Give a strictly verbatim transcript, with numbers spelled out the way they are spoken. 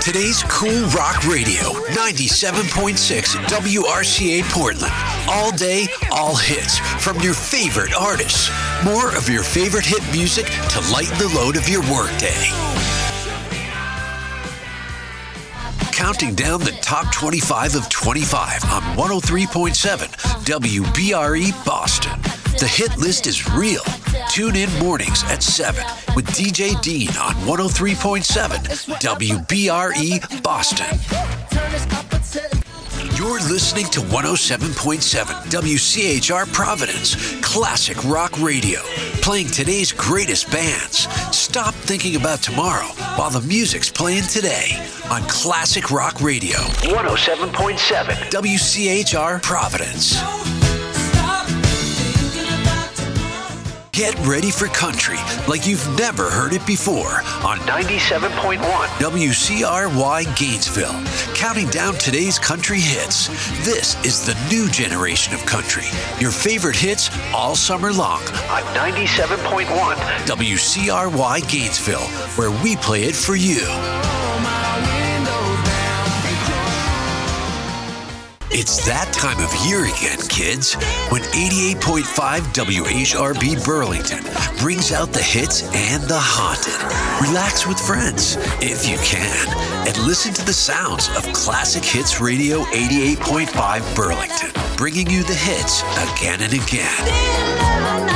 Today's Cool Rock Radio, ninety-seven point six W R C A Portland. All day, all hits from your favorite artists. More of your favorite hit music to lighten the load of your workday. Counting down the top twenty-five of twenty-five on one oh three point seven W B R E Boston. The hit list is real. Tune in mornings at seven with D J Dean on one oh three point seven W B R E Boston. You're listening to one oh seven point seven W C H R Providence, classic rock radio, playing today's greatest bands. Stop thinking about tomorrow while the music's playing today on classic rock radio, one oh seven point seven W C H R Providence. Get ready for country like you've never heard it before on ninety-seven point one W C R Y Gainesville. Counting down today's country hits. This is the new generation of country. Your favorite hits all summer long on ninety-seven point one W C R Y Gainesville, where we play it for you. It's that time of year again, kids, when eighty-eight point five W H R B Burlington brings out the hits and the haunted. Relax with friends, if you can, and listen to the sounds of Classic Hits Radio eighty-eight point five Burlington, bringing you the hits again and again.